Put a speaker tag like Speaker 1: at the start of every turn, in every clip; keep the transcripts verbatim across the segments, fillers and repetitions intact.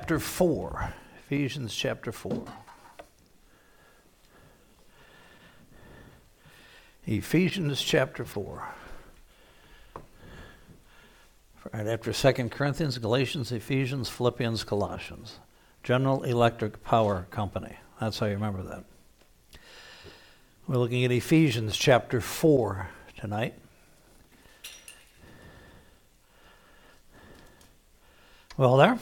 Speaker 1: chapter four. Ephesians chapter four. Ephesians chapter four. Right after Second Corinthians, Galatians, Ephesians, Philippians, Colossians. General Electric Power Company. That's how you remember that. We're looking at Ephesians chapter four tonight. Well there?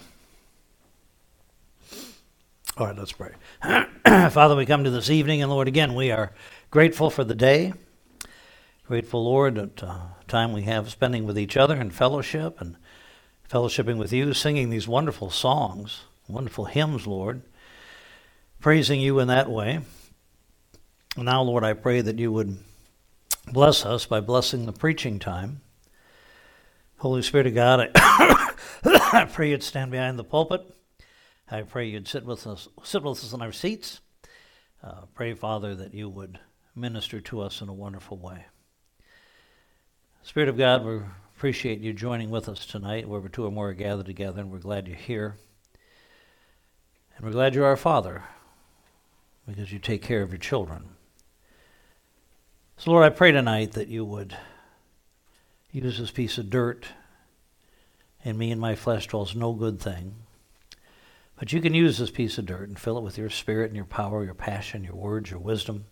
Speaker 1: All right, let's pray. Father, we come to this evening, and Lord, again, we are grateful for the day. Grateful, Lord, at uh, time we have spending with each other in fellowship and fellowshipping with you, singing these wonderful songs, wonderful hymns, Lord, praising you in that way. And now, Lord, I pray that you would bless us by blessing the preaching time. Holy Spirit of God, I, I pray you'd stand behind the pulpit. I pray you'd sit with us, sit with us in our seats. Uh, pray, Father, that you would minister to us in a wonderful way. Spirit of God, we appreciate you joining with us tonight, wherever two or more are gathered together, and we're glad you're here. And we're glad you're our Father, because you take care of your children. So, Lord, I pray tonight that you would use this piece of dirt. In me and my flesh dwells no good thing. But you can use this piece of dirt and fill it with your spirit and your power, your passion, your words, your wisdom.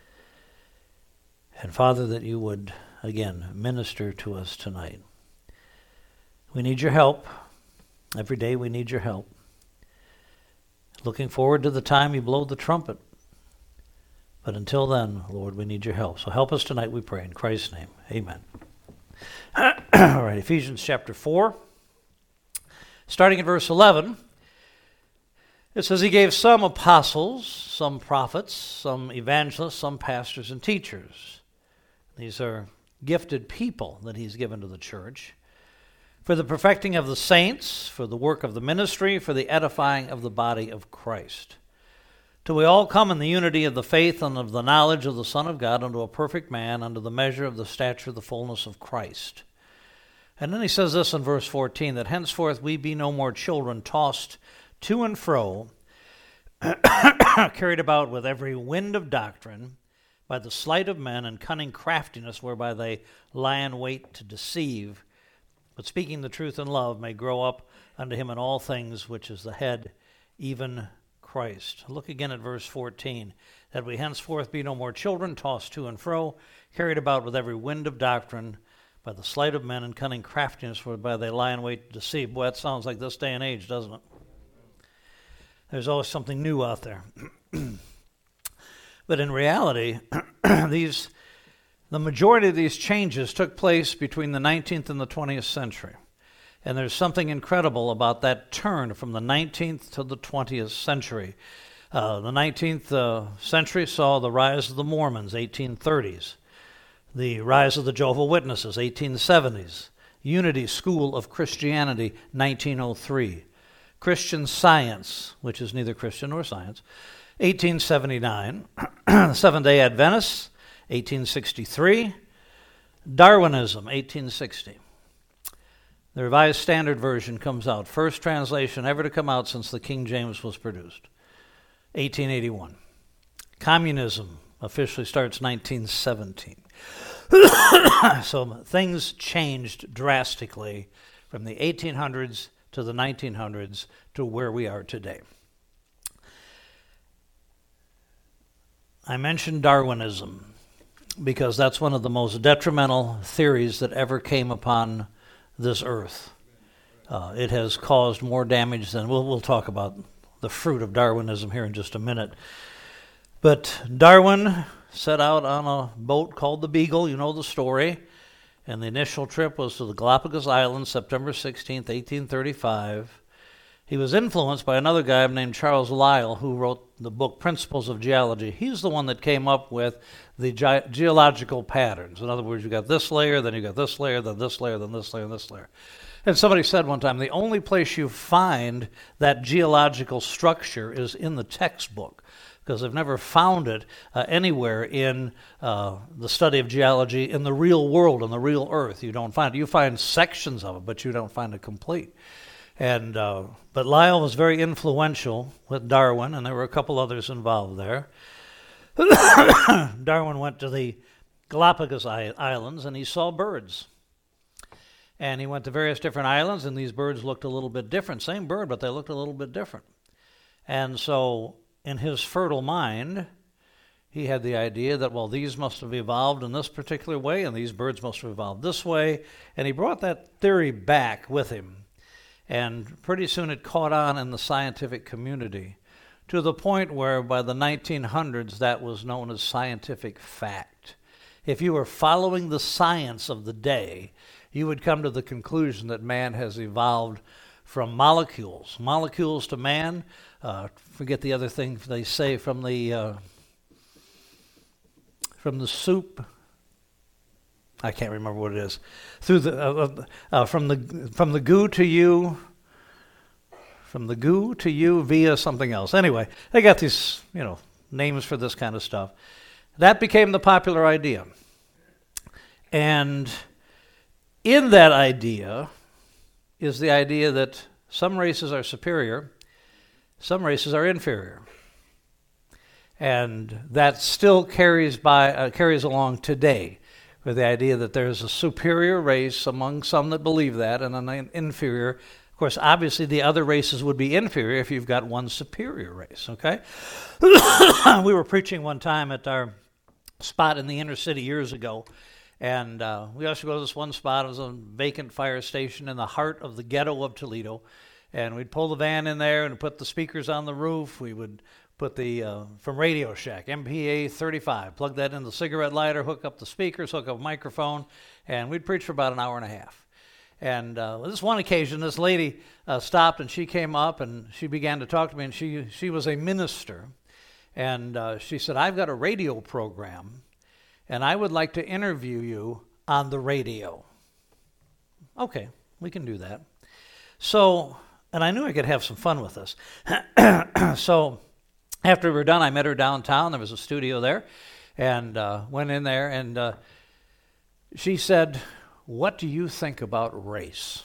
Speaker 1: And, Father, that you would, again, minister to us tonight. We need your help. Every day we need your help. Looking forward to the time you blow the trumpet. But until then, Lord, we need your help. So help us tonight, we pray. In Christ's name, amen. All right, Ephesians chapter four. Starting at verse eleven, it says, he gave some apostles, some prophets, some evangelists, some pastors and teachers. These are gifted people that he's given to the church for the perfecting of the saints, for the work of the ministry, for the edifying of the body of Christ, till we all come in the unity of the faith and of the knowledge of the Son of God unto a perfect man, unto the measure of the stature of the fullness of Christ. And then he says this in verse fourteen, that henceforth we be no more children tossed to and fro, carried about with every wind of doctrine, by the sleight of men and cunning craftiness, whereby they lie in wait to deceive, but speaking the truth in love may grow up unto him in all things, which is the head, even Christ. Look again at verse fourteen, that we henceforth be no more children tossed to and fro, carried about with every wind of doctrine, by the sleight of men and cunning craftiness, whereby they lie in wait to deceive. Boy, that sounds like this day and age, doesn't it? There's always something new out there. But in reality, these the majority of these changes took place between the nineteenth and the twentieth century. And there's something incredible about that turn from the nineteenth to the twentieth century. Uh, the nineteenth uh, century saw the rise of the Mormons, eighteen thirties. The rise of the Jehovah's Witnesses, eighteen seventies. Unity School of Christianity, nineteen oh three. Christian Science, which is neither Christian nor science, eighteen seventy-nine. Seventh-day Adventists, eighteen sixty-three. Darwinism, eighteen sixty. The Revised Standard Version comes out. First translation ever to come out since the King James was produced. eighteen eighty-one. Communism officially starts nineteen seventeen. So things changed drastically from the eighteen hundreds to the nineteen hundreds to where we are today. I mentioned Darwinism because that's one of the most detrimental theories that ever came upon this earth. Uh, it has caused more damage than, we'll, we'll talk about the fruit of Darwinism here in just a minute. But Darwin set out on a boat called the Beagle, you know the story, and the initial trip was to the Galapagos Islands, September sixteenth, eighteen thirty-five. He was influenced by another guy named Charles Lyell, who wrote the book Principles of Geology. He's the one that came up with the ge- geological patterns. In other words, you got this layer, then you got this layer, then this layer, then this layer, and this layer. And somebody said one time, the only place you find that geological structure is in the textbook, because they've never found it uh, anywhere in uh, the study of geology in the real world, in the real earth. You don't find it. You find sections of it, but you don't find it complete. And uh, but Lyell was very influential with Darwin, and there were a couple others involved there. Darwin went to the Galapagos Islands, and he saw birds. And he went to various different islands, and these birds looked a little bit different. Same bird, but they looked a little bit different. And so in his fertile mind, he had the idea that, well, these must have evolved in this particular way, and these birds must have evolved this way. And he brought that theory back with him. And pretty soon it caught on in the scientific community to the point where by the nineteen hundreds that was known as scientific fact. If you were following the science of the day, you would come to the conclusion that man has evolved from molecules. Molecules to man, uh, forget the other thing they say, from the uh, from the soup. I can't remember what it is. Through the uh, uh, from the from the goo to you, from the goo to you via something else. Anyway, they got these, you know, names for this kind of stuff. That became the popular idea, and in that idea is the idea that some races are superior, some races are inferior. And that still carries by uh, carries along today, with the idea that there's a superior race among some that believe that, and an inferior. Of course, obviously the other races would be inferior if you've got one superior race, okay? We were preaching one time at our spot in the inner city years ago, and uh, we also go to this one spot. It was a vacant fire station in the heart of the ghetto of Toledo, and we'd pull the van in there and put the speakers on the roof. We would put the, uh, from Radio Shack, M P A thirty-five, plug that in the cigarette lighter, hook up the speakers, hook up a microphone, and we'd preach for about an hour and a half. And uh, this one occasion, this lady uh, stopped, and she came up, and she began to talk to me, and she, she was a minister. And uh, she said, I've got a radio program, and I would like to interview you on the radio. Okay, we can do that. So, and I knew I could have some fun with this. So, after we were done, I met her downtown. There was a studio there, and uh, went in there, and uh, she said, what do you think about race?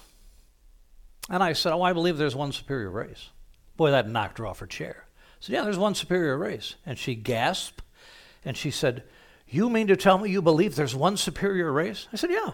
Speaker 1: And I said, oh, I believe there's one superior race. Boy, that knocked her off her chair. I said, yeah, there's one superior race. And she gasped, and she said, you mean to tell me you believe there's one superior race? I said, yeah.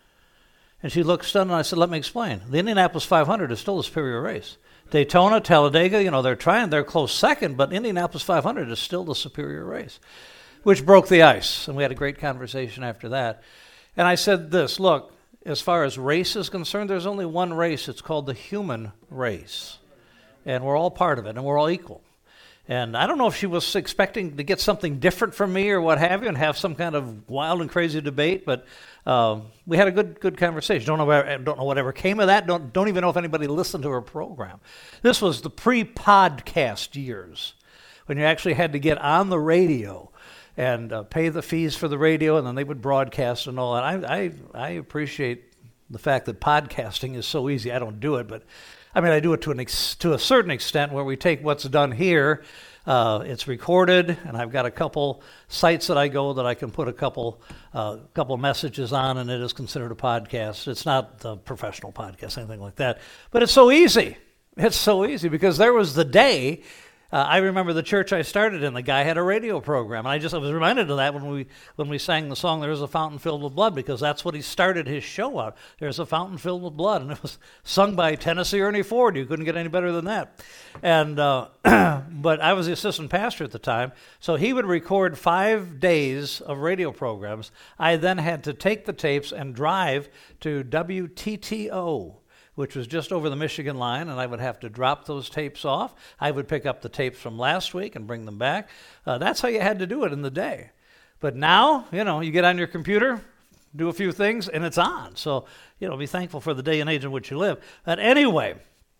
Speaker 1: And she looked stunned, and I said, let me explain. The Indianapolis five hundred is still the superior race. Daytona, Talladega, you know, they're trying, they're close second, but Indianapolis five hundred is still the superior race, which broke the ice. And we had a great conversation after that. And I said this, look, as far as race is concerned, there's only one race. It's called the human race. And we're all part of it, and we're all equal. And I don't know if she was expecting to get something different from me or what have you, and have some kind of wild and crazy debate, but uh, we had a good good conversation. Don't know where, don't know whatever came of that. Don't don't even know if anybody listened to her program. This was the pre-podcast years, when you actually had to get on the radio and uh, pay the fees for the radio, and then they would broadcast and all that. I I, I appreciate the fact that podcasting is so easy. I don't do it, but I mean, I do it to an ex- to a certain extent, where we take what's done here, uh, it's recorded, and I've got a couple sites that I go that I can put a couple uh, couple messages on, and it is considered a podcast. It's not a professional podcast, anything like that, but it's so easy. It's so easy because there was the day. Uh, I remember the church I started in. The guy had a radio program, and I just I was reminded of that when we when we sang the song "There's a Fountain Filled with Blood," because that's what he started his show out. There's a fountain filled with blood, and it was sung by Tennessee Ernie Ford. You couldn't get any better than that. And uh, but I was the assistant pastor at the time, so he would record five days of radio programs. I then had to take the tapes and drive to W T T O, which was just over the Michigan line, and I would have to drop those tapes off. I would pick up the tapes from last week and bring them back. Uh, that's how you had to do it in the day. But now, you know, you get on your computer, do a few things, and it's on. So, you know, be thankful for the day and age in which you live. But anyway,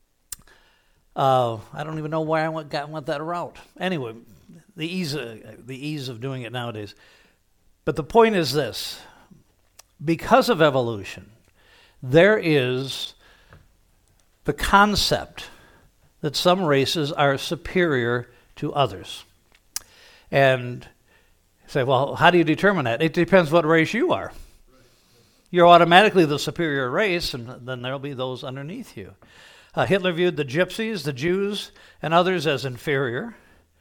Speaker 1: uh, I don't even know why I went, got, went that route. Anyway, the ease, uh, the ease of doing it nowadays. But the point is this. Because of evolution, there is the concept that some races are superior to others. And you say, well, how do you determine that? It depends what race you are. You're automatically the superior race, and then there'll be those underneath you. Uh, Hitler viewed the gypsies, the Jews, and others as inferior.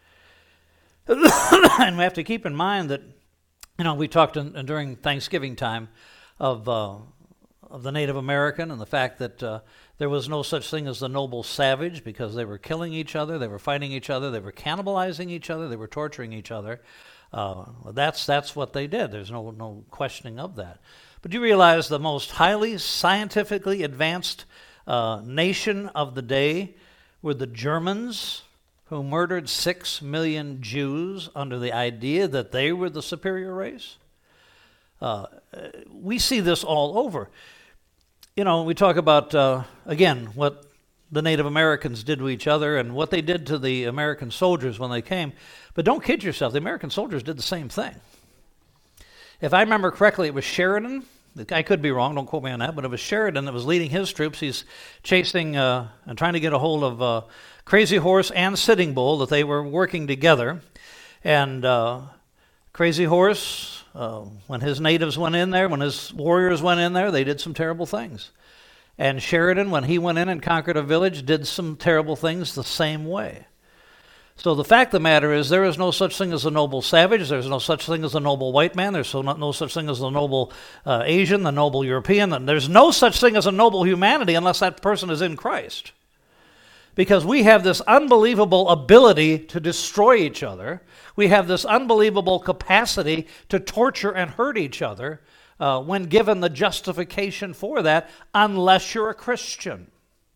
Speaker 1: And we have to keep in mind that, you know, we talked in, during Thanksgiving time of uh, of the Native American and the fact that uh, there was no such thing as the noble savage because they were killing each other, they were fighting each other, they were cannibalizing each other, they were torturing each other. Uh, that's that's what they did. There's no no questioning of that. But you realize the most highly scientifically advanced uh, nation of the day were the Germans, who murdered six million Jews under the idea that they were the superior race. Uh, we see this all over. You know, we talk about, uh, again, what the Native Americans did to each other and what they did to the American soldiers when they came. But don't kid yourself, the American soldiers did the same thing. If I remember correctly, it was Sheridan. I could be wrong, don't quote me on that, but it was Sheridan that was leading his troops. He's chasing uh, and trying to get a hold of uh, Crazy Horse and Sitting Bull, that they were working together. And uh, Crazy Horse, uh, when his natives went in there, when his warriors went in there, they did some terrible things. And Sheridan, when he went in and conquered a village, did some terrible things the same way. So the fact of the matter is there is no such thing as a noble savage. There's no such thing as a noble white man. There's so no, no such thing as the noble uh, Asian, the noble European. There's no such thing as a noble humanity unless that person is in Christ. Because we have this unbelievable ability to destroy each other. We have this unbelievable capacity to torture and hurt each other uh, when given the justification for that, unless you're a Christian.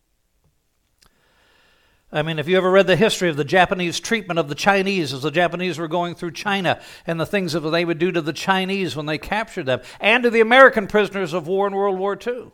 Speaker 1: I mean, if you ever read the history of the Japanese treatment of the Chinese as the Japanese were going through China and the things that they would do to the Chinese when they captured them, and to the American prisoners of war in World War Two.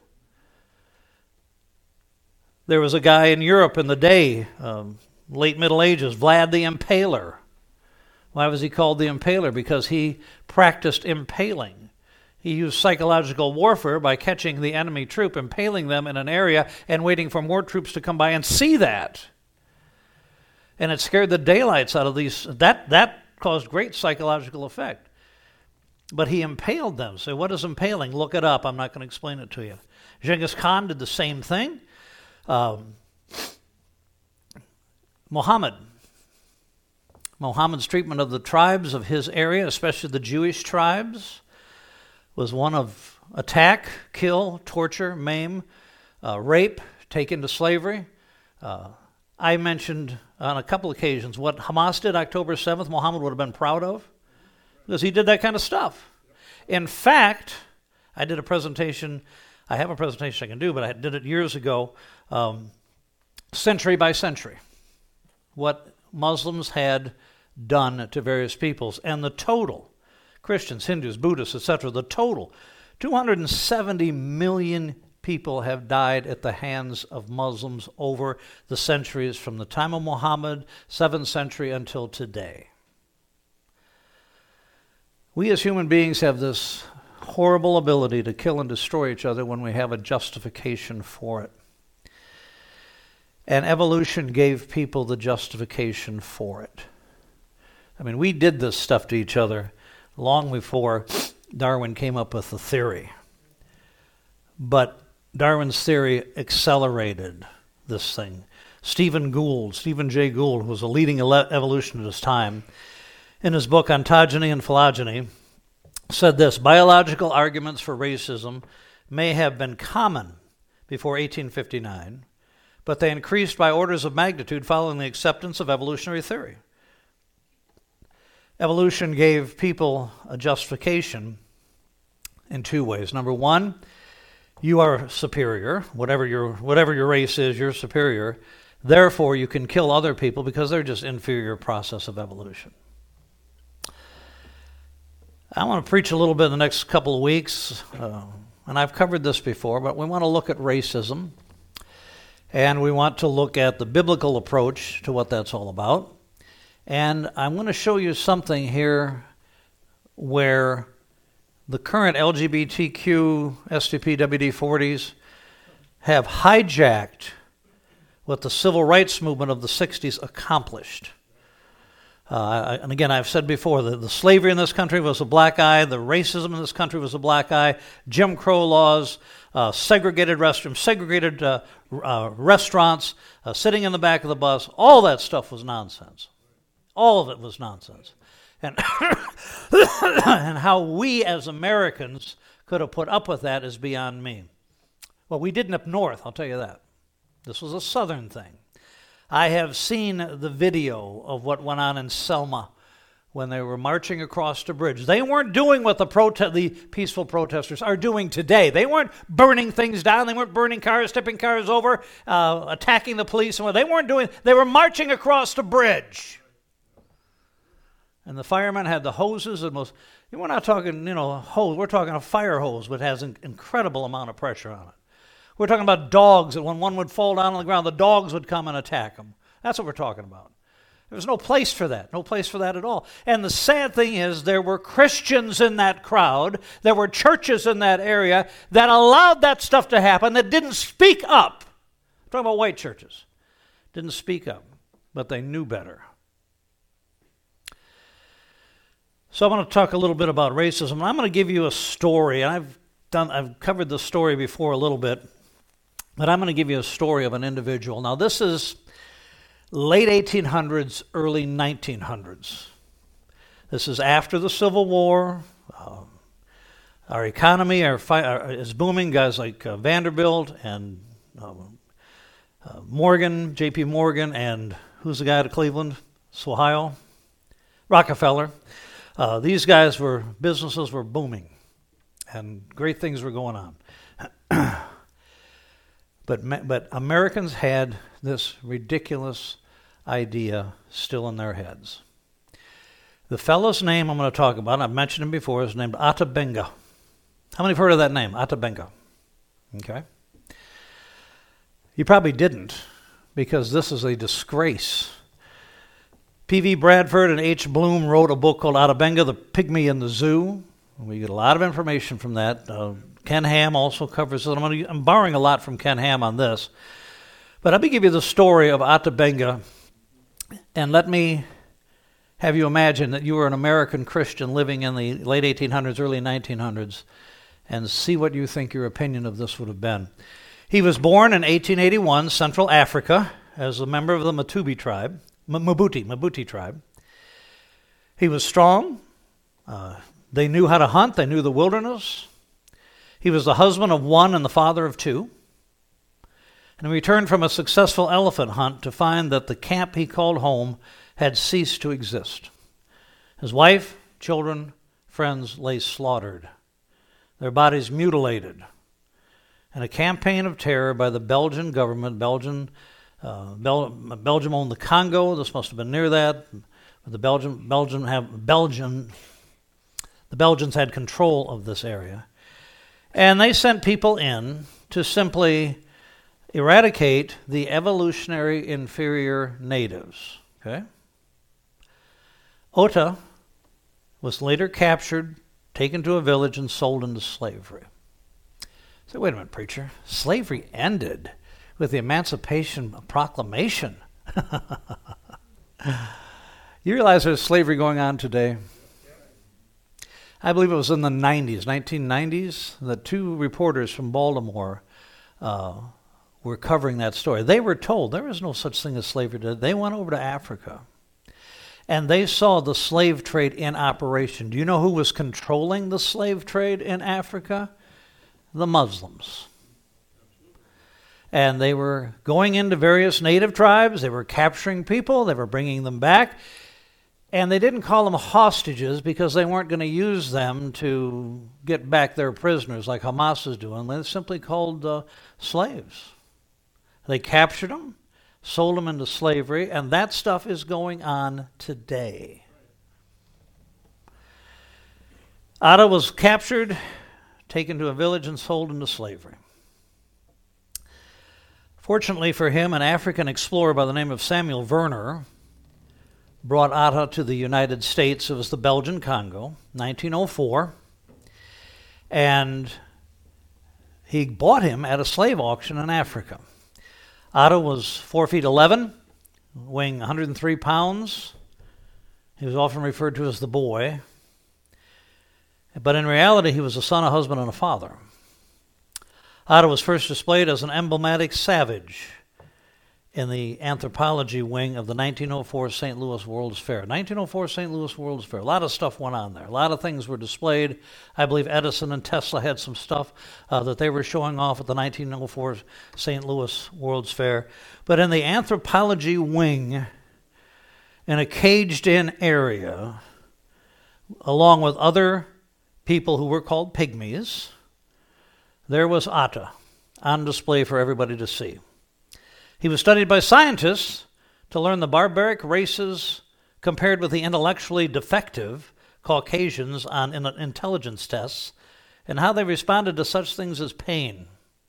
Speaker 1: There was a guy in Europe in the day, um, late Middle Ages, Vlad the Impaler. Why was he called the Impaler? Because he practiced impaling. He used psychological warfare by catching the enemy troop, impaling them in an area, and waiting for more troops to come by and see that. And it scared the daylights out of these. That that caused great psychological effect. But he impaled them. So what is impaling? Look it up. I'm not going to explain it to you. Genghis Khan did the same thing. Um, Muhammad. Muhammad's treatment of the tribes of his area, especially the Jewish tribes, was one of attack, kill, torture, maim, uh, rape, take into slavery. Uh, I mentioned on a couple occasions what Hamas did October seventh, Muhammad would have been proud of, because he did that kind of stuff. In fact, I did a presentation, I have a presentation I can do, but I did it years ago, um, century by century, what Muslims had done to various peoples, and the total, Christians, Hindus, Buddhists, et cetera, the total, two hundred seventy million people have died at the hands of Muslims over the centuries from the time of Muhammad, seventh century, until today. We as human beings have this horrible ability to kill and destroy each other when we have a justification for it. And evolution gave people the justification for it. I mean, we did this stuff to each other long before Darwin came up with the theory. But Darwin's theory accelerated this thing. Stephen Gould, Stephen Jay Gould, who was a leading ele- evolutionist at his time, in his book Ontogeny and Phylogeny, said this: biological arguments for racism may have been common before eighteen fifty-nine, but they increased by orders of magnitude following the acceptance of evolutionary theory. Evolution gave people a justification in two ways. Number one, you are superior. Whatever your whatever your race is, you're superior. Therefore, you can kill other people because they're just inferior process of evolution. I want to preach a little bit in the next couple of weeks, uh, and I've covered this before, but we want to look at racism, and we want to look at the biblical approach to what that's all about. And I'm going to show you something here where the current L G B T Q, S T P, W D forties have hijacked what the civil rights movement of the sixties accomplished. Uh, and again, I've said before that the slavery in this country was a black eye, the racism in this country was a black eye, Jim Crow laws, uh, segregated restrooms, segregated uh, uh, restaurants, uh, sitting in the back of the bus, all that stuff was nonsense. All of it was nonsense. And, and how we as Americans could have put up with that is beyond me. Well, we didn't up north, I'll tell you that. This was a southern thing. I have seen the video of what went on in Selma when they were marching across the bridge. They weren't doing what the prote- the peaceful protesters are doing today. They weren't burning things down. They weren't burning cars, tipping cars over, uh, attacking the police. And what they weren't doing, they were marching across the bridge. And the firemen had the hoses. And most, we're not talking, you know, hose. We're talking a fire hose, which has an incredible amount of pressure on it. We're talking about dogs that when one would fall down on the ground, the dogs would come and attack them. That's what we're talking about. There was no place for that, no place for that at all. And the sad thing is there were Christians in that crowd, there were churches in that area that allowed that stuff to happen, that didn't speak up. I'm talking about white churches. Didn't speak up, but they knew better. So I'm going to talk a little bit about racism. I'm going to give you a story, and I've done, I've covered this story before a little bit. But I'm going to give you a story of an individual. Now, this is late eighteen hundreds, early nineteen hundreds. This is after the Civil War. Um, our economy our fi- our, is booming. Guys like uh, Vanderbilt and um, uh, Morgan, J P Morgan, and who's the guy out of Cleveland? Ohio? Rockefeller. Uh, these guys were, businesses were booming, and great things were going on. But but Americans had this ridiculous idea still in their heads. The fellow's name I'm going to talk about, I've mentioned him before, is named Atta Benga. How many have heard of that name, Atta Benga? Okay. You probably didn't, because this is a disgrace. P V Bradford and H. Bloom wrote a book called Atta Benga, The Pygmy in the Zoo. We get a lot of information from that. Uh, Ken Ham also covers it. I'm, gonna, I'm borrowing a lot from Ken Ham on this. But let me give you the story of Atta Benga, and let me have you imagine that you were an American Christian living in the late eighteen hundreds, early nineteen hundreds, and see what you think your opinion of this would have been. He was born in eighteen eighty-one, Central Africa, as a member of the Matubi tribe, M- Mabuti, Mabuti tribe. He was strong. Uh, they knew how to hunt. They knew the wilderness. He was the husband of one and the father of two. And he returned from a successful elephant hunt to find that the camp he called home had ceased to exist. His wife, children, friends lay slaughtered, their bodies mutilated, in a campaign of terror by the Belgian government. Belgian, uh, Bel- Belgium owned the Congo. This must have been near that. But the Belgian, Belgian have Belgian, the Belgians had control of this area. And they sent people in to simply eradicate the evolutionary inferior natives. Okay? Ota was later captured, taken to a village, and sold into slavery. So wait a minute, preacher. Slavery ended with the Emancipation Proclamation. You realize there's slavery going on today? I believe it was in the nineties, nineteen nineties, that two reporters from Baltimore uh, were covering that story. They were told there is no such thing as slavery today. They went over to Africa, and they saw the slave trade in operation. Do you know who was controlling the slave trade in Africa? The Muslims. And they were going into various native tribes. They were capturing people. They were bringing them back. And they didn't call them hostages because they weren't going to use them to get back their prisoners like Hamas is doing. They simply called uh, slaves. They captured them, sold them into slavery, and that stuff is going on today. Atta was captured, taken to a village, and sold into slavery. Fortunately for him, an African explorer by the name of Samuel Werner brought Atta to the United States. It was the Belgian Congo, nineteen oh four. And he bought him at a slave auction in Africa. Atta was four feet eleven, weighing one hundred three pounds, He was often referred to as the boy. But in reality, he was a son, a husband, and a father. Otto was first displayed as an emblematic savage in the anthropology wing of the nineteen oh four Saint Louis World's Fair. nineteen oh four Saint Louis World's Fair. A lot of stuff went on there. A lot of things were displayed. I believe Edison and Tesla had some stuff uh, that they were showing off at the nineteen oh four Saint Louis World's Fair. But in the anthropology wing, in a caged-in area, along with other people who were called pygmies, there was Atta on display for everybody to see. He was studied by scientists to learn the barbaric races compared with the intellectually defective Caucasians on intelligence tests and how they responded to such things as pain.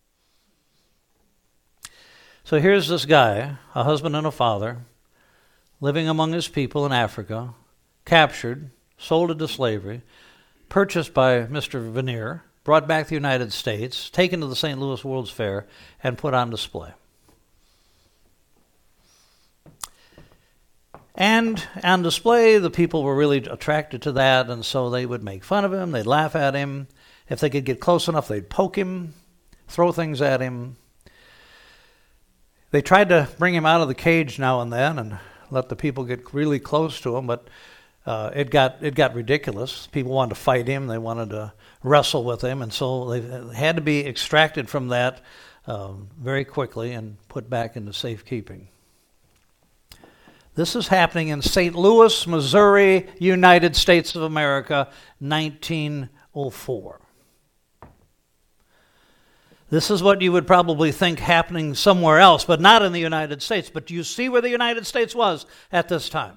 Speaker 1: So here's this guy, a husband and a father, living among his people in Africa, captured, sold into slavery, purchased by Mister Veneer, brought back to the United States, taken to the Saint Louis World's Fair, and put on display. And on display, the people were really attracted to that, and so they would make fun of him, they'd laugh at him. If they could get close enough, they'd poke him, throw things at him. They tried to bring him out of the cage now and then and let the people get really close to him, but uh, it got it got ridiculous. People wanted to fight him, they wanted to wrestle with him, and so they had to be extracted from that um, very quickly and put back into safekeeping. This is happening in Saint Louis, Missouri, United States of America, nineteen oh four. This is what you would probably think happening somewhere else, but not in the United States. But do you see where the United States was at this time?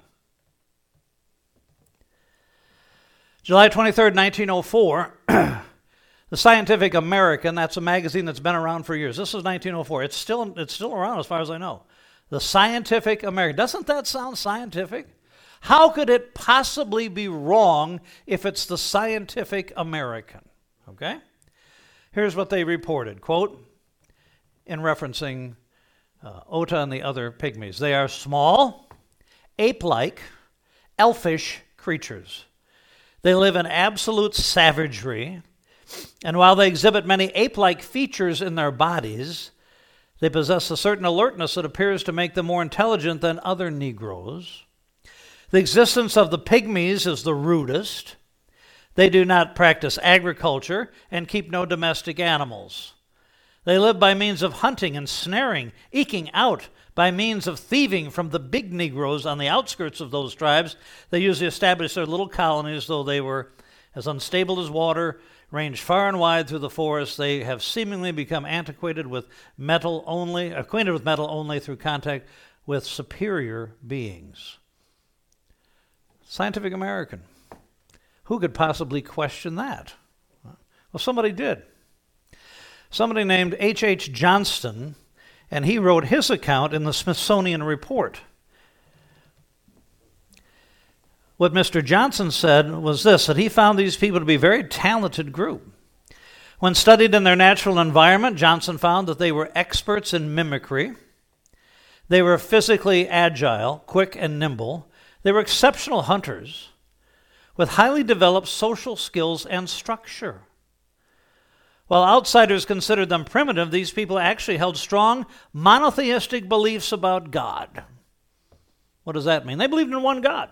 Speaker 1: July twenty-third, nineteen oh four, the Scientific American, that's a magazine that's been around for years. This is nineteen oh four. It's still, it's still around as far as I know. The Scientific American. Doesn't that sound scientific? How could it possibly be wrong if it's the Scientific American? Okay? Here's what they reported, quote, in referencing uh, Ota and the other pygmies. They are small, ape-like, elfish creatures. They live in absolute savagery, and while they exhibit many ape-like features in their bodies, they possess a certain alertness that appears to make them more intelligent than other Negroes. The existence of the pygmies is the rudest. They do not practice agriculture and keep no domestic animals. They live by means of hunting and snaring, eking out by means of thieving from the big Negroes on the outskirts of those tribes. They usually establish their little colonies, though they were as unstable as water, range far and wide through the forest. They have seemingly become antiquated with metal only, acquainted with metal only through contact with superior beings. Scientific American. Who could possibly question that? Well, somebody did. Somebody named H H Johnston, and he wrote his account in the Smithsonian Report. What Mister Johnson said was this, that he found these people to be a very talented group. When studied in their natural environment, Johnson found that they were experts in mimicry. They were physically agile, quick and nimble. They were exceptional hunters with highly developed social skills and structure. While outsiders considered them primitive, these people actually held strong monotheistic beliefs about God. What does that mean? They believed in one God.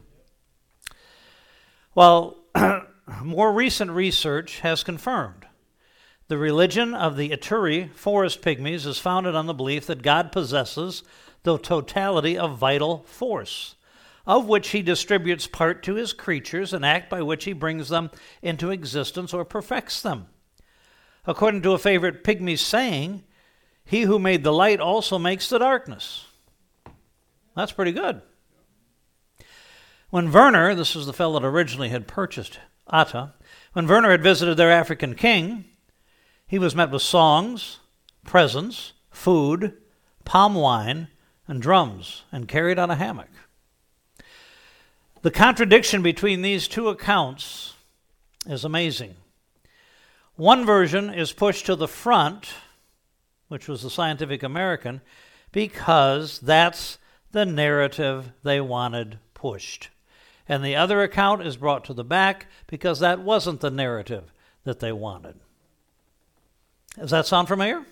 Speaker 1: While more recent research has confirmed the religion of the Ituri forest pygmies is founded on the belief that God possesses the totality of vital force, of which he distributes part to his creatures, an act by which he brings them into existence or perfects them. According to a favorite pygmy saying, he who made the light also makes the darkness. That's pretty good. When Werner, this is the fellow that originally had purchased Atta, when Werner had visited their African king, he was met with songs, presents, food, palm wine, and drums, and carried on a hammock. The contradiction between these two accounts is amazing. One version is pushed to the front, which was the Scientific American, because that's the narrative they wanted pushed. and the other account is brought to the back because that wasn't the narrative that they wanted. Does that sound familiar?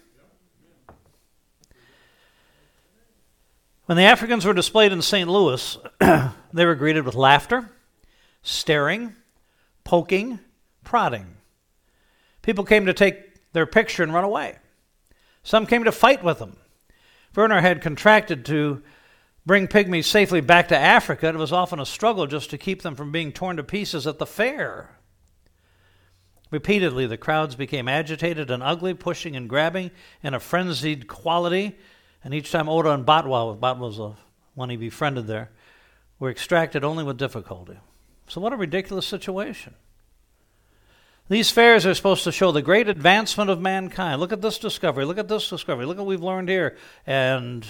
Speaker 1: When the Africans were displayed in Saint Louis, they were greeted with laughter, staring, poking, prodding. People came to take their picture and run away. Some came to fight with them. Werner had contracted to bring pygmies safely back to Africa. It was often a struggle just to keep them from being torn to pieces at the fair. Repeatedly, the crowds became agitated and ugly, pushing and grabbing in a frenzied quality. And each time Ota and Batwa, Batwa was the one he befriended there, were extracted only with difficulty. So what a ridiculous situation. These fairs are supposed to show the great advancement of mankind. Look at this discovery. Look at this discovery. Look what we've learned here. And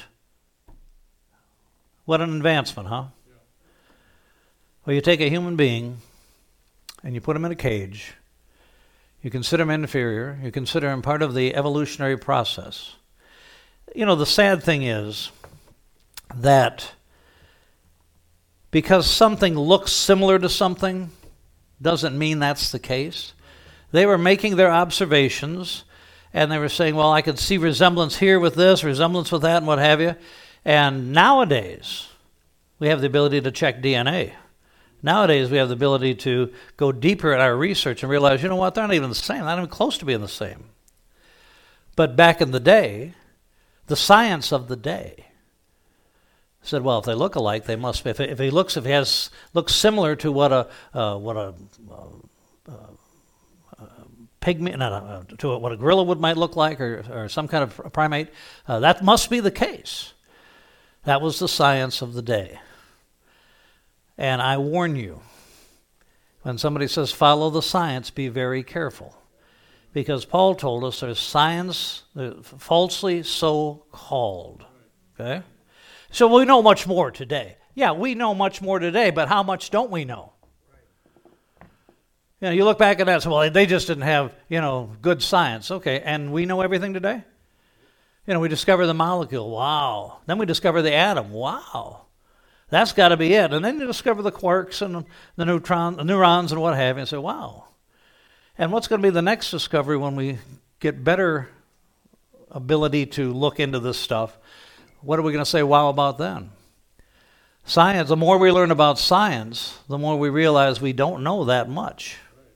Speaker 1: what an advancement, huh? Yeah. Well, you take a human being and you put him in a cage. You consider him inferior. You consider him part of the evolutionary process. You know, the sad thing is that because something looks similar to something doesn't mean that's the case. They were making their observations, and they were saying, well, I could see resemblance here with this, resemblance with that, and what have you. And nowadays, we have the ability to check D N A. Nowadays, we have the ability to go deeper in our research and realize, you know what, they're not even the same. They're not even close to being the same. But back in the day, the science of the day said, well, if they look alike, they must be. If, if he looks, if he has looks similar to what a uh, what a uh, uh, pygmy, not a, to what a gorilla would might look like, or or some kind of primate, uh, that must be the case. That was the science of the day. And I warn you, when somebody says follow the science, be very careful. Because Paul told us there's science falsely so called. Okay? So we know much more today. Yeah, we know much more today, but how much don't we know? You know, you look back at that and say, well, they just didn't have, you know, good science. Okay, and we know everything today? You know, we discover the molecule. Wow. Then we discover the atom. Wow. That's got to be it. And then you discover the quarks and the neutron, the neurons and what have you, and say, wow. And what's going to be the next discovery when we get better ability to look into this stuff? What are we going to say wow about then? Science, the more we learn about science, the more we realize we don't know that much.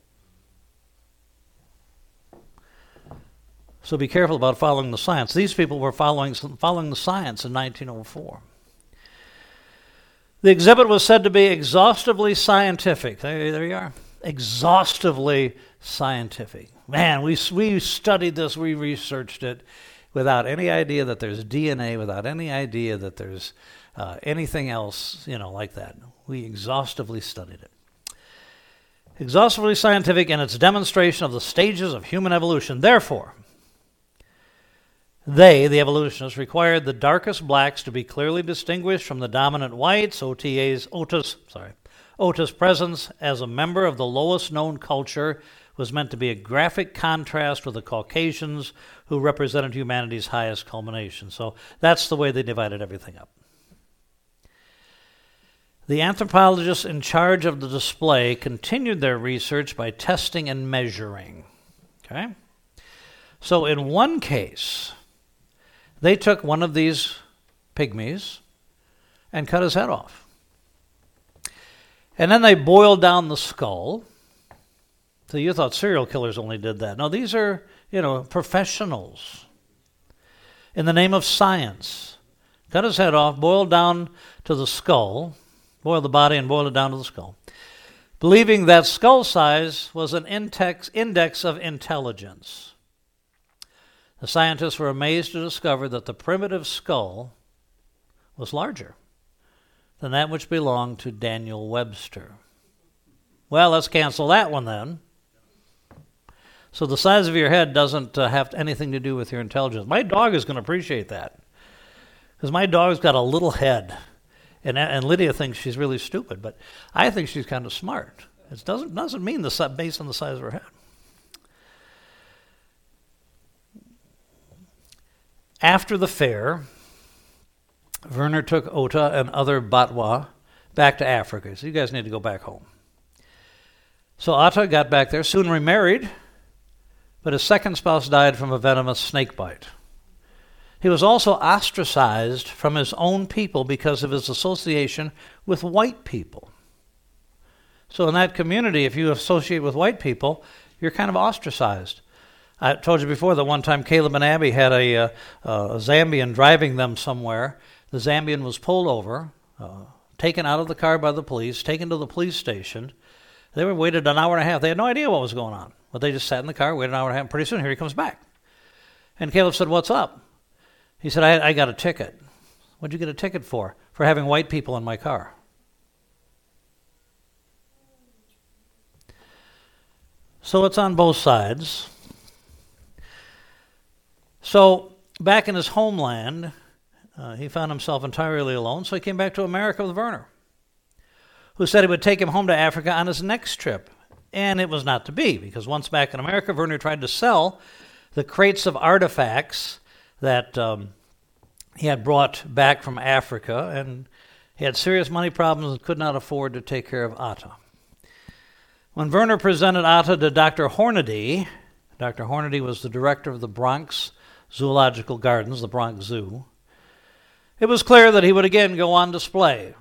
Speaker 1: So be careful about following the science. These people were following, following the science in nineteen oh four. The exhibit was said to be exhaustively scientific. There, there you are. Exhaustively scientific. Man, we we studied this, we researched it without any idea that there's D N A, without any idea that there's uh, anything else, you know, like that. We exhaustively studied it. Exhaustively scientific in its demonstration of the stages of human evolution. Therefore, they, the evolutionists, required the darkest blacks to be clearly distinguished from the dominant whites. O T A's, Ota's, sorry, Ota's presence as a member of the lowest known culture was meant to be a graphic contrast with the Caucasians who represented humanity's highest culmination. So that's the way they divided everything up. The anthropologists in charge of the display continued their research by testing and measuring. Okay? So in one case, they took one of these pygmies and cut his head off. And then they boiled down the skull. So you thought serial killers only did that. No, these are, you know, professionals. In the name of science. Cut his head off, boiled down to the skull, boiled the body and boiled it down to the skull, believing that skull size was an index, index of intelligence. The scientists were amazed to discover that the primitive skull was larger than that which belonged to Daniel Webster. Well, let's cancel that one then. So the size of your head doesn't uh, have anything to do with your intelligence. My dog is going to appreciate that because my dog's got a little head. And, and Lydia thinks she's really stupid, but I think she's kind of smart. It doesn't, doesn't mean the based on the size of her head. After the fair, Werner took Ota and other Batwa back to Africa. He said, you guys need to go back home. So Atta got back there, soon remarried, but his second spouse died from a venomous snake bite. He was also ostracized from his own people because of his association with white people. So in that community, if you associate with white people, you're kind of ostracized. I told you before that one time Caleb and Abby had a, uh, a Zambian driving them somewhere. The Zambian was pulled over, uh, taken out of the car by the police, taken to the police station. They were waited an hour and a half. They had no idea what was going on. But they just sat in the car, waited an hour and a half, and pretty soon here he comes back. And Caleb said, what's up? He said, I, I got a ticket. What'd you get a ticket for? For having white people in my car. So it's on both sides. So back in his homeland, uh, he found himself entirely alone, so he came back to America with Werner, who said he would take him home to Africa on his next trip. And it was not to be, because once back in America, Werner tried to sell the crates of artifacts that um, he had brought back from Africa, and he had serious money problems and could not afford to take care of Atta. When Werner presented Atta to Doctor Hornady, Doctor Hornady was the director of the Bronx Zoological Gardens, the Bronx Zoo, it was clear that he would again go on display,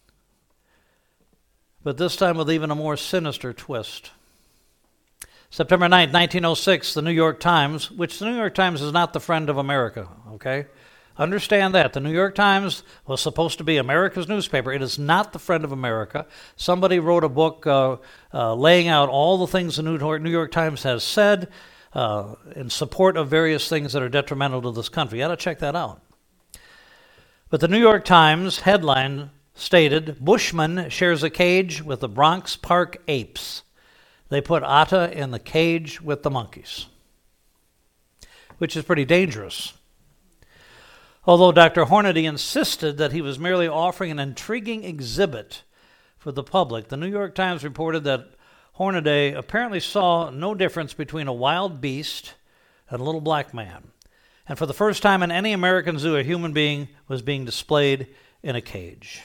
Speaker 1: but this time with even a more sinister twist. September ninth, nineteen oh six, the New York Times, which the New York Times is not the friend of America, okay? Understand that. The New York Times was supposed to be America's newspaper. It is not the friend of America. Somebody wrote a book uh, uh, laying out all the things the New York, New York Times has said uh, in support of various things that are detrimental to this country. You ought to check that out. But the New York Times headline stated, Bushman shares a cage with the Bronx Park apes. They put Atta in the cage with the monkeys, which is pretty dangerous. Although Doctor Hornady insisted that he was merely offering an intriguing exhibit for the public, the New York Times reported that Hornady apparently saw no difference between a wild beast and a little black man. And for the first time in any American zoo, a human being was being displayed in a cage.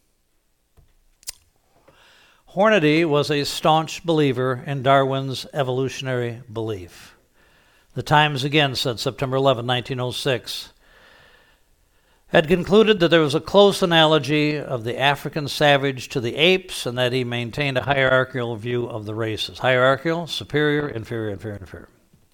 Speaker 1: Hornady was a staunch believer in Darwin's evolutionary belief. The Times again said September eleventh, nineteen oh six, had concluded that there was a close analogy of the African savage to the apes and that he maintained a hierarchical view of the races. Hierarchical, superior, inferior, inferior, inferior.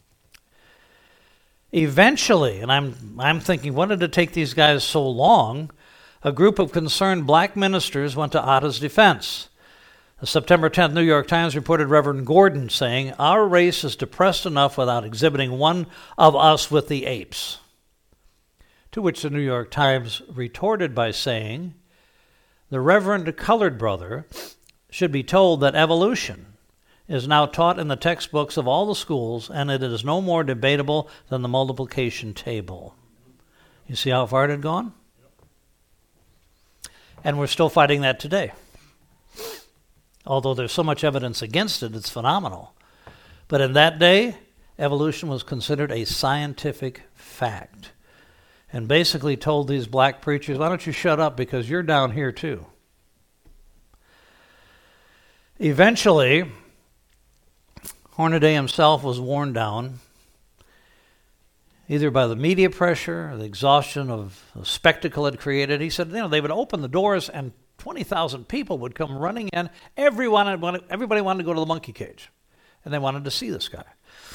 Speaker 1: Eventually, and I'm I'm thinking, what did it take these guys so long? A group of concerned black ministers went to Atta's defense. The September tenth New York Times reported Reverend Gordon saying, our race is depressed enough without exhibiting one of us with the apes. To which the New York Times retorted by saying, the Reverend colored brother should be told that evolution is now taught in the textbooks of all the schools, and it is no more debatable than the multiplication table. You see how far it had gone? And we're still fighting that today. Although there's so much evidence against it, it's phenomenal. But in that day, evolution was considered a scientific fact. And basically told these black preachers, why don't you shut up because you're down here too. Eventually, Hornady himself was worn down, either by the media pressure or the exhaustion of the spectacle it created. He said, you know, they would open the doors and twenty thousand people would come running in. Everyone, everybody wanted to go to the monkey cage, and they wanted to see this guy.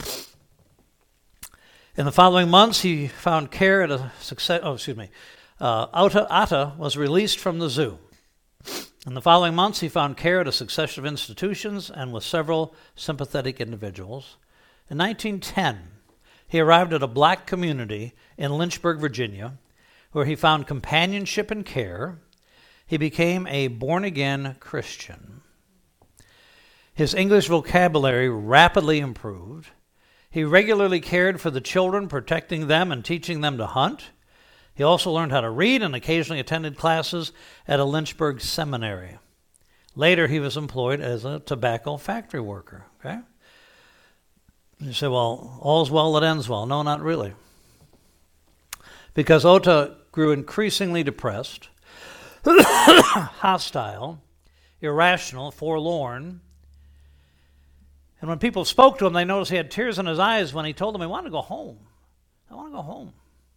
Speaker 1: In the following months, he found care at a success. Oh, excuse me. Uh, Atta, Atta was released from the zoo. In the following months, he found care at a succession of institutions and with several sympathetic individuals. In nineteen ten, he arrived at a black community in Lynchburg, Virginia, where he found companionship and care. He became a born-again Christian. His English vocabulary rapidly improved. He regularly cared for the children, protecting them and teaching them to hunt. He also learned how to read and occasionally attended classes at a Lynchburg seminary. Later, he was employed as a tobacco factory worker. Okay? You say, well, all's well that ends well. No, not really. Because Atta grew increasingly depressed, hostile, irrational, forlorn. And when people spoke to him, they noticed he had tears in his eyes when he told them he wanted to go home. I want to go home.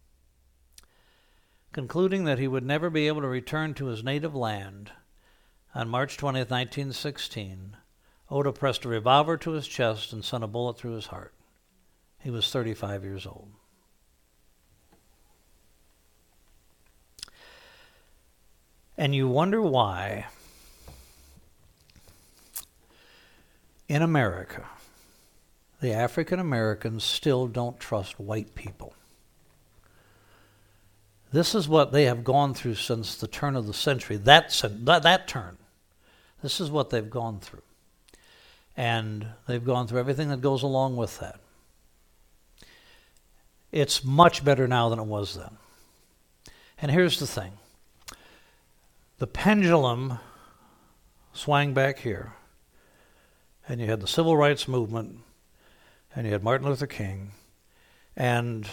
Speaker 1: Concluding that he would never be able to return to his native land, on March twentieth, nineteen sixteen, Oda pressed a revolver to his chest and sent a bullet through his heart. He was thirty-five years old. And you wonder why in America, the African Americans still don't trust white people. This is what they have gone through since the turn of the century, that, that, that turn. This is what they've gone through. And they've gone through everything that goes along with that. It's much better now than it was then. And here's the thing. The pendulum swung back here, and you had the civil rights movement, and you had Martin Luther King, and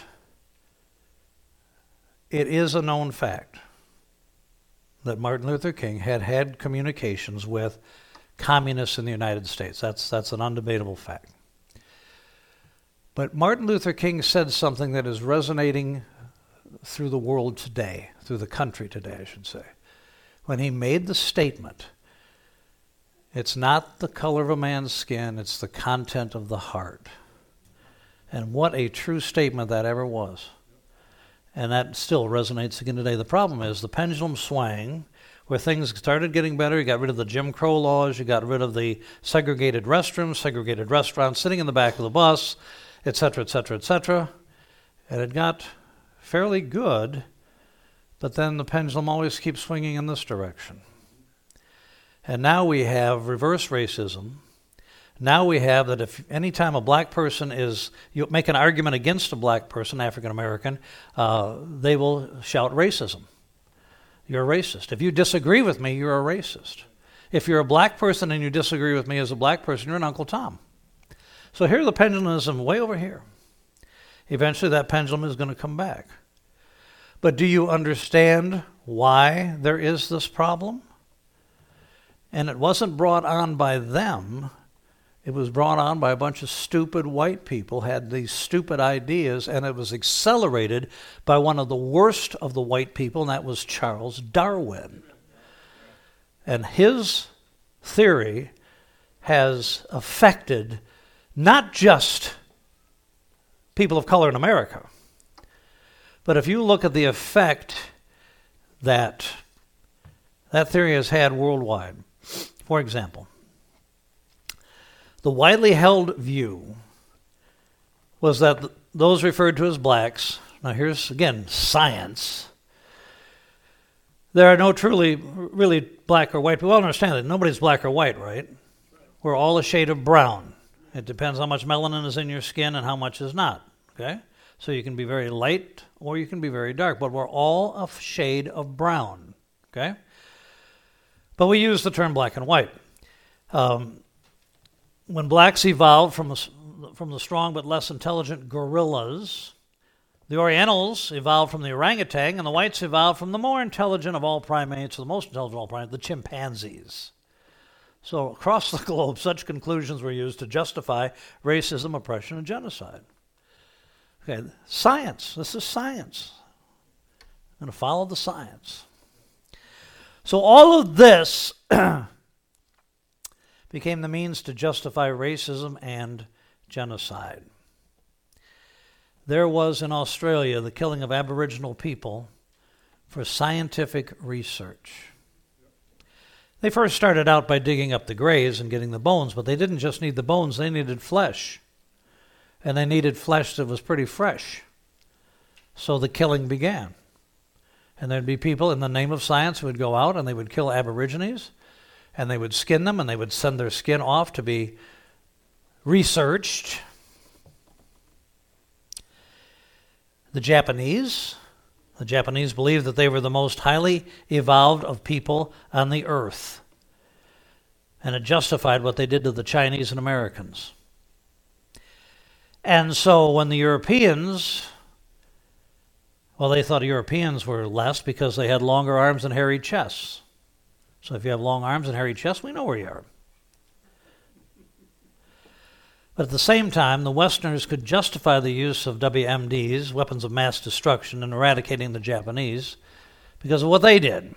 Speaker 1: it is a known fact that Martin Luther King had had communications with communists in the United States. That's, that's an undebatable fact. But Martin Luther King said something that is resonating through the world today, through the country today, I should say. When he made the statement, it's not the color of a man's skin, it's the content of the heart. And what a true statement that ever was. And that still resonates again today. The problem is the pendulum swang where things started getting better. You got rid of the Jim Crow laws. You got rid of the segregated restrooms, segregated restaurants, sitting in the back of the bus, et cetera, et cetera, et cetera. And it got fairly good, but then the pendulum always keeps swinging in this direction. And now we have reverse racism. Now we have that if any time a black person is, you make an argument against a black person, African American, uh, they will shout racism. You're a racist. If you disagree with me, you're a racist. If you're a black person and you disagree with me as a black person, you're an Uncle Tom. So here the pendulum is way over here. Eventually that pendulum is going to come back. But do you understand why there is this problem? And it wasn't brought on by them. It was brought on by a bunch of stupid white people, had these stupid ideas, and it was accelerated by one of the worst of the white people, and that was Charles Darwin. And his theory has affected not just people of color in America, but if you look at the effect that that theory has had worldwide. For example, the widely held view was that th- those referred to as blacks, now here's again science, there are no truly, really black or white people. Well, understand that nobody's black or white, right? We're all a shade of brown. It depends how much melanin is in your skin and how much is not, okay? So you can be very light or you can be very dark, but we're all a shade of brown, okay? But we use the term black and white. Um, when blacks evolved from, a, from the strong but less intelligent gorillas, the Orientals evolved from the orangutan, and the whites evolved from the more intelligent of all primates, or the most intelligent of all primates, the chimpanzees. So across the globe, such conclusions were used to justify racism, oppression, and genocide. Okay, science. This is science. I'm going to follow the science. So all of this became the means to justify racism and genocide. There was in Australia the killing of Aboriginal people for scientific research. They first started out by digging up the graves and getting the bones, but they didn't just need the bones, they needed flesh. And they needed flesh that was pretty fresh. So the killing began. And there'd be people in the name of science who would go out and they would kill Aborigines, and they would skin them, and they would send their skin off to be researched. The Japanese, the Japanese believed that they were the most highly evolved of people on the earth. And it justified what they did to the Chinese and Americans. And so when the Europeans Well, they thought Europeans were less because they had longer arms and hairy chests. So if you have long arms and hairy chests, we know where you are. But at the same time, the Westerners could justify the use of W M Ds, weapons of mass destruction, in eradicating the Japanese because of what they did.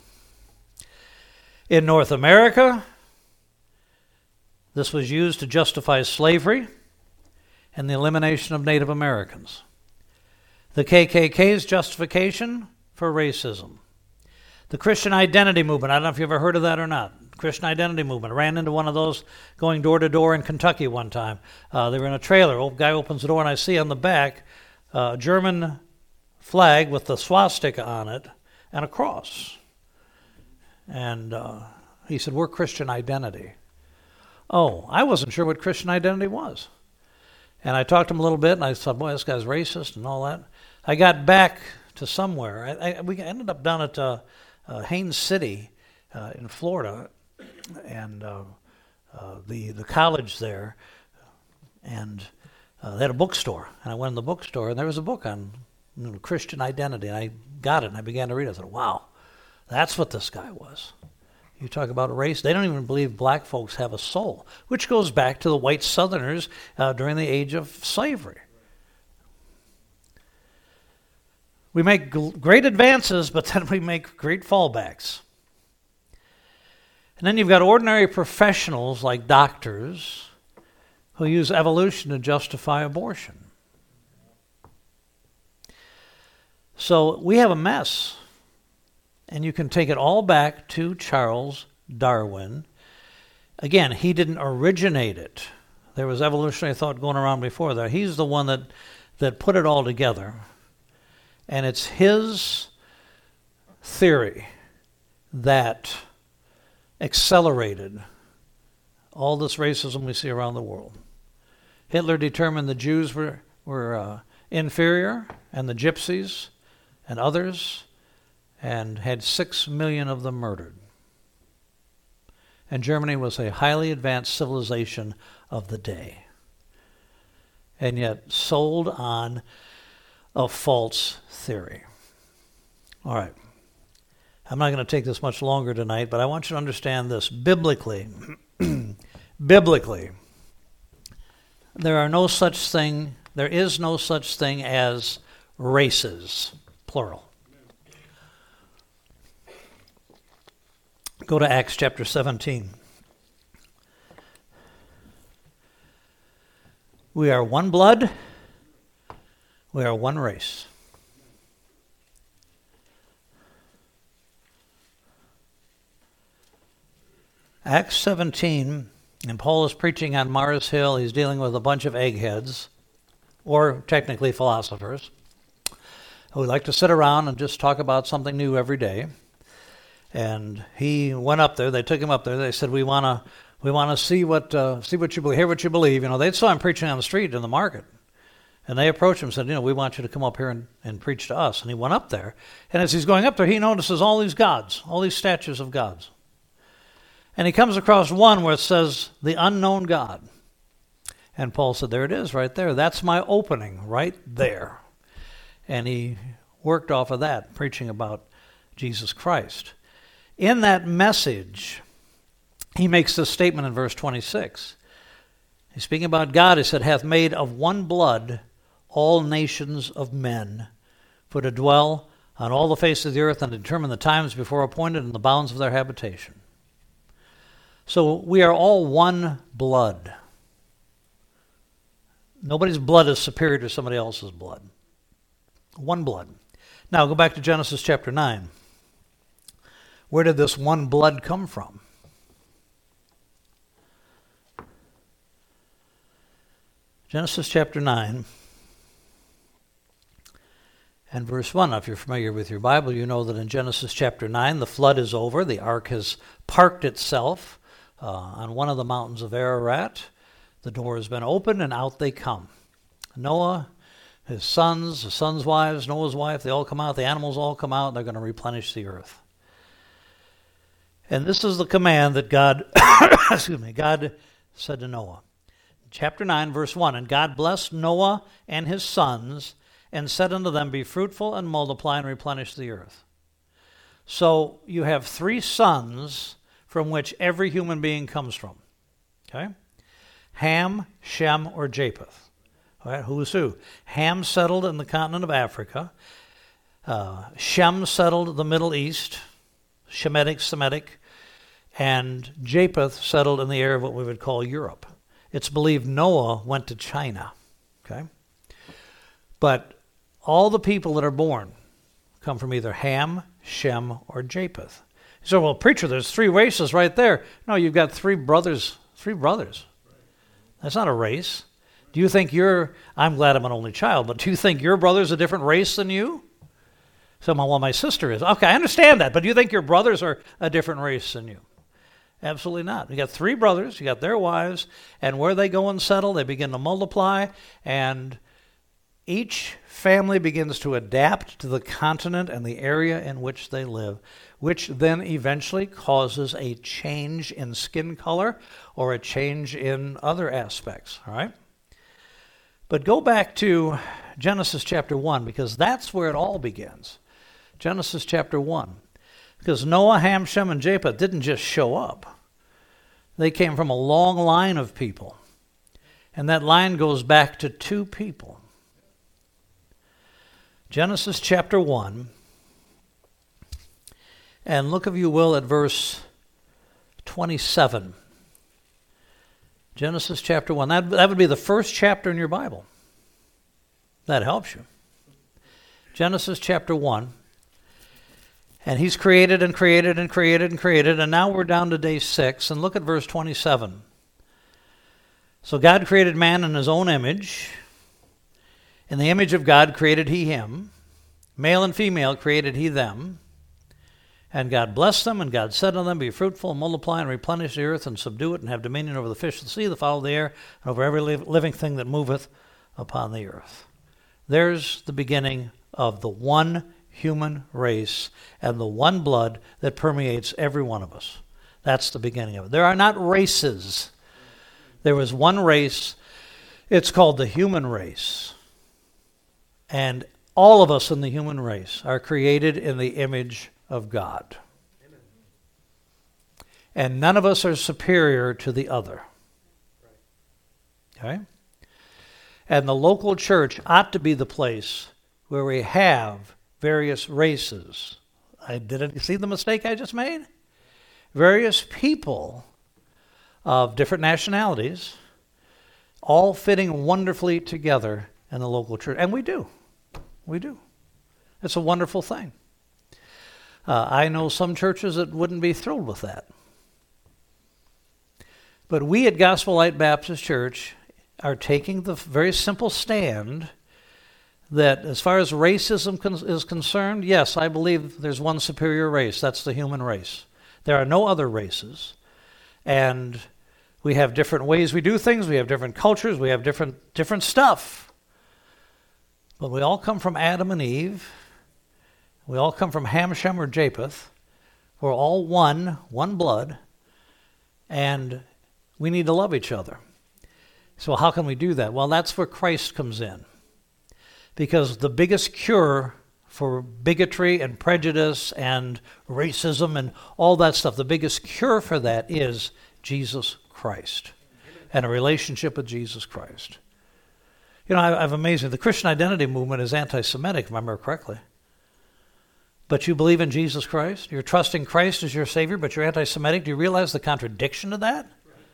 Speaker 1: In North America, this was used to justify slavery and the elimination of Native Americans. The K K K's justification for racism. The Christian Identity Movement, I don't know if you've ever heard of that or not. Christian Identity Movement. I ran into one of those going door to door in Kentucky one time. Uh, they were in a trailer. Old guy opens the door and I see on the back uh, a German flag with the swastika on it and a cross. And uh, he said, we're Christian Identity. Oh, I wasn't sure what Christian Identity was. And I talked to him a little bit and I thought, boy, this guy's racist and all that. I got back to somewhere. I, I, we ended up down at uh, uh, Haines City uh, in Florida. And uh, uh, the the college there, and uh, they had a bookstore. And I went in the bookstore, and there was a book on you know, Christian identity. And I got it, and I began to read it. I thought, wow, that's what this guy was. You talk about race. They don't even believe black folks have a soul, which goes back to the white Southerners uh, during the age of slavery. We make g- great advances, but then we make great fallbacks. And then you've got ordinary professionals like doctors who use evolution to justify abortion. So we have a mess. And you can take it all back to Charles Darwin. Again, he didn't originate it. There was evolutionary thought going around before that. He's the one that, that put it all together. And it's his theory that accelerated all this racism we see around the world. Hitler determined the Jews were, were uh, inferior, and the gypsies and others, and had six million of them murdered. And Germany was a highly advanced civilization of the day, and yet sold on a false theory. All right. I'm not going to take this much longer tonight, but I want you to understand this. Biblically, biblically, there are no such thing, there is no such thing as races, plural. Go to Acts chapter seventeen. We are one blood, we are one race. Acts seventeen, and Paul is preaching on Mars Hill. He's dealing with a bunch of eggheads, or technically philosophers, who like to sit around and just talk about something new every day. And he went up there. They took him up there. They said, "We want to, we want to see what, uh, see what you believe, hear what you believe." You know, they saw him preaching on the street in the market, and they approached him and said, "You know, we want you to come up here and, and preach to us." And he went up there. And as he's going up there, he notices all these gods, all these statues of gods. And he comes across one where it says, "The unknown God." And Paul said, "There it is, right there. That's my opening, right there." And he worked off of that, preaching about Jesus Christ. In that message, he makes this statement in verse twenty-six. He's speaking about God. He said, "Hath made of one blood all nations of men, for to dwell on all the face of the earth and determine the times before appointed and the bounds of their habitation." So we are all one blood. Nobody's blood is superior to somebody else's blood. One blood. Now go back to Genesis chapter nine. Where did this one blood come from? Genesis chapter nine and verse one. Now, if you're familiar with your Bible, you know that in Genesis chapter nine, the flood is over. The ark has parked itself uh, on one of the mountains of Ararat. The door has been opened, and out they come. Noah, his sons, his sons' wives, Noah's wife, they all come out. The animals all come out, and they're going to replenish the earth. And this is the command that God, excuse me, God said to Noah. Chapter nine, verse one, "And God blessed Noah and his sons and said unto them, Be fruitful and multiply and replenish the earth. So you have three sons from which every human being comes from. Okay? Ham, Shem, or Japheth. All right, who's who? Ham settled in the continent of Africa. Uh, Shem settled the Middle East, Shemitic, Semitic, and Japheth settled in the area of what we would call Europe. It's believed Noah went to China. Okay? But all the people that are born come from either Ham, Shem, or Japheth. You say, well, preacher, there's three races right there. No, you've got three brothers, three brothers. That's not a race. Do you think you're, I'm glad I'm an only child, but do you think your brother's a different race than you? Someone, well, my sister is. Okay, I understand that, but do you think your brothers are a different race than you? Absolutely not. You got three brothers, you got their wives, and where they go and settle, they begin to multiply, and each family begins to adapt to the continent and the area in which they live, which then eventually causes a change in skin color or a change in other aspects, all right? But go back to Genesis chapter one, because that's where it all begins. Genesis chapter one. Because Noah, Ham, Shem, and Japheth didn't just show up. They came from a long line of people. And that line goes back to two people. Genesis chapter one. And look, if you will, at verse twenty-seven. Genesis chapter one. That, that would be the first chapter in your Bible. That helps you. Genesis chapter one. And he's created and created and created and created, and now we're down to day six, and look at verse twenty-seven. So God created man in his own image. In the image of God created he him. Male and female created he them. And God blessed them, and God said unto them, Be fruitful, and multiply, and replenish the earth, and subdue it, and have dominion over the fish of the sea, the fowl of the air, and over every living thing that moveth upon the earth. There's the beginning of the one human race and the one blood that permeates every one of us. That's the beginning of it. There are not races. There was one race. It's called the human race. And all of us in the human race are created in the image of God. Amen. And none of us are superior to the other. Okay? And the local church ought to be the place where we have various races. I didn't see the mistake I just made? Various people of different nationalities, all fitting wonderfully together in the local church. And we do. We do. It's a wonderful thing. Uh, I know some churches that wouldn't be thrilled with that. But we at Gospel Light Baptist Church are taking the very simple stand that as far as racism con- is concerned, yes, I believe there's one superior race. That's the human race. There are no other races. And we have different ways we do things. We have different cultures. We have different different stuff. But we all come from Adam and Eve. We all come from Ham, Shem, or Japheth. We're all one, one blood. And we need to love each other. So how can we do that? Well, that's where Christ comes in. Because the biggest cure for bigotry and prejudice and racism and all that stuff, the biggest cure for that is Jesus Christ and a relationship with Jesus Christ. You know, I, I've amazing. The Christian identity movement is anti-Semitic, if I remember correctly. But you believe in Jesus Christ? You're trusting Christ as your Savior, but you're anti-Semitic? Do you realize the contradiction of that?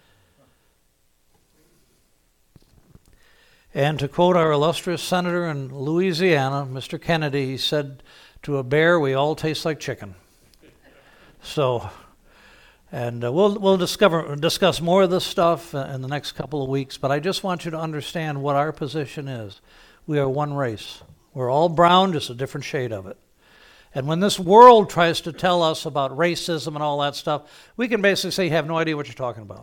Speaker 1: And to quote our illustrious senator in Louisiana, Mister Kennedy, he said, to a bear, we all taste like chicken. So, and uh, we'll we'll discover discuss more of this stuff in the next couple of weeks, but I just want you to understand what our position is. We are one race. We're all brown, just a different shade of it. And when this world tries to tell us about racism and all that stuff, we can basically say, you have no idea what you're talking about.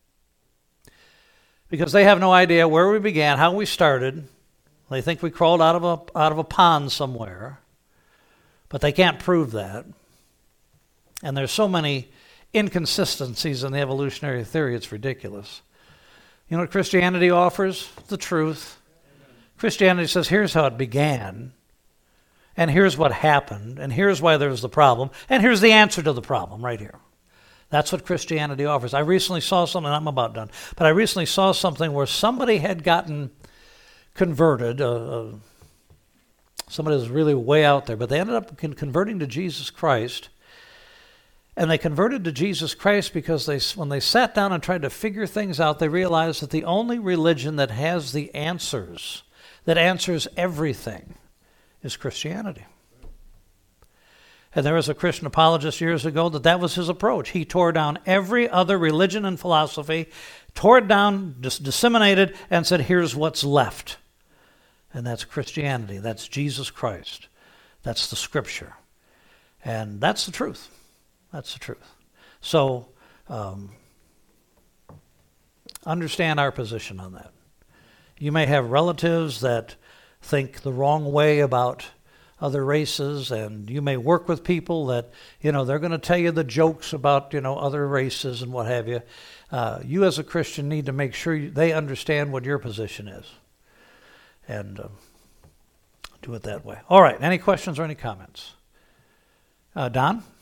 Speaker 1: Because they have no idea where we began, how we started. They think we crawled out of a out of a pond somewhere. But they can't prove that. And there's so many inconsistencies in the evolutionary theory, it's ridiculous. You know what Christianity offers? The truth. Christianity says, here's how it began, and here's what happened, and here's why there's the problem, and here's the answer to the problem right here. That's what Christianity offers. I recently saw something, I'm about done, but I recently saw something where somebody had gotten converted, uh, uh, somebody was really way out there, but they ended up con- converting to Jesus Christ. And they converted to Jesus Christ because they, when they sat down and tried to figure things out, they realized that the only religion that has the answers, that answers everything, is Christianity. And there was a Christian apologist years ago that that was his approach. He tore down every other religion and philosophy, tore it down, dis- disseminated, and said, here's what's left. And that's Christianity. That's Jesus Christ. That's the Scripture. And that's the truth. That's the truth. So, um, understand our position on that. You may have relatives that think the wrong way about other races, and you may work with people that, you know, they're going to tell you the jokes about, you know, other races and what have you. Uh, you as a Christian need to make sure you, they understand what your position is. And uh, do it that way. All right, any questions or any comments? Uh, Don?